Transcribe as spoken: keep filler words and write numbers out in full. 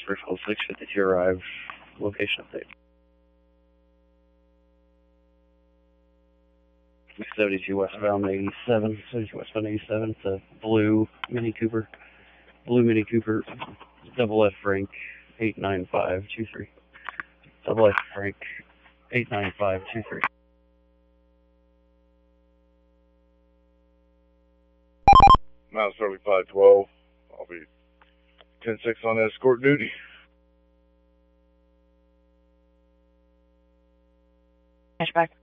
Springfield six fifty-two arrive. Location update. seventy-two westbound eighty-seven. seventy-two westbound eighty-seven. It's a blue Mini Cooper. Blue Mini Cooper. Double F Frank eight nine five two three. Double F Frank eight nine five two three. Mount Sterling five twelve. I'll be ten six on escort duty. Cashback.